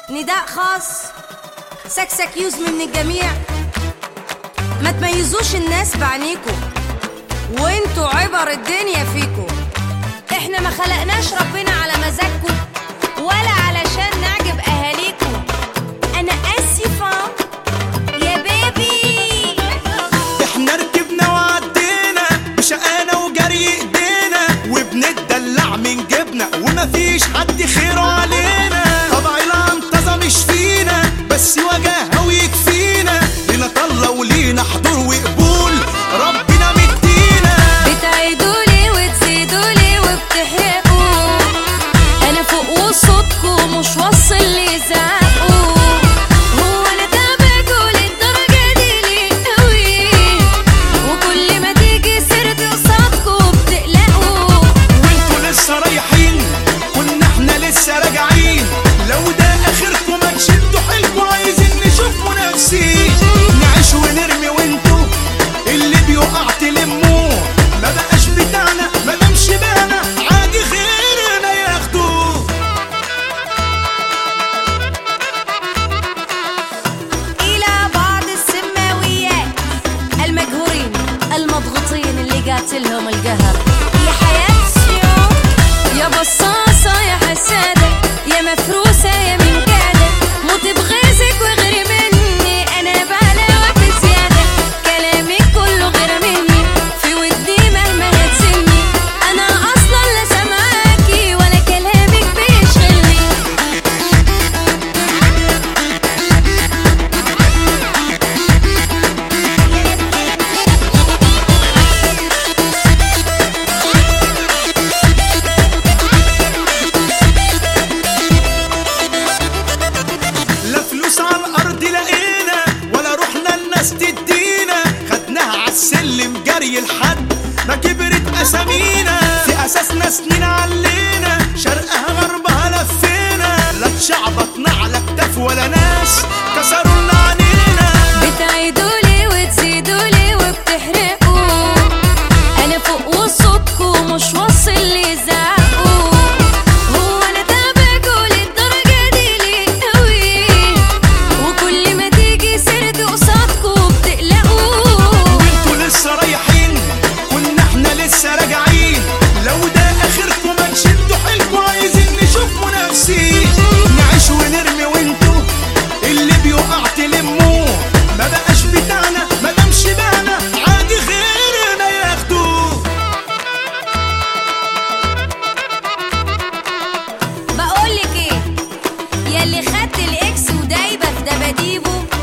نداء خاص سكسك يوزمي من الجميع. ما تميزوش الناس بعينيكوا، وانتوا عبر الدنيا فيكوا. احنا ما خلقناش ربنا على مزاجكوا ولا علشان نعجب اهاليكوا. انا اسفة يا بيبي. احنا ركبنا وعدينا بشقانا وجري ايدينا، وبنتدلع من جبنا ومفيش حد خيره علينا. طبع العنطزة مش فينا، بس وجاهها ويكفينا. لينا طلة ولينا حضور وقبول، ربنا مدينا. بتعيدولي وتزيدولي وبتحرقوا، انا فوق وصوتكوا مش واصل لي زعقوا. هو انا تابعكوا للدرجة دي ليه قوي؟ وكل ما تيجي سيرتي قصادكوا بتقلقوا. وانتوا لسه رايحين كنا احنا لسه راجعين. لو ده اخركم ما تشدوا حيلكوا، عايزين نشوف منافسين. نعيش ونرمي وانتوا اللي بيقع تلموه. ما بقاش بتاعنا ما دامش بانا، عادي غيرنا ياخدوه. الى بعض السماويات المجهورين المضغوطين اللي جاتلهم القهر. يا حياة السيوف يا بصاصة يا حسادة يا مفروسة يا من كادة، موت بغيظك وغير مني. انا بعلاوة بزيادة، كلامك كله غير مني. في ودي مهما هتسني، انا اصلا لا سامعاكي ولا كلامك بيشغلني. لا فلوس على الارض لقينا، ولا رحنا الناس تدينا. خدناها عالسلم جري لحد ما كبرت اسامينا. في اساسنا سنين علينا، شرقها غربها لفينا. لا اتشعبطنا على كتاف ولا ناس كسروا لنا عنينا. بتعيدولي وتزيدولي وبتحرقوا، انا فوق وصوتكوا مش واصل لي زعقوا. هو انا تابعكوا للدرجة دي ليه قوي؟ وكل ما تيجي سيرتي قصادكوا بتقلقوا. وانتوا لسه رايحين كنا احنا لسه راجعين. لو ده اخركم ما تشدوا حيلكوا، عايزين نشوف منافسين. نعيش ونرمي وانتوا اللي بيقع تلموه. ما بقاش بتاعنا ما دامش بانا، عادي غيرنا ياخدوه. بقولك ايه، ياللي خدت الاكس ودايبه في دباديبه،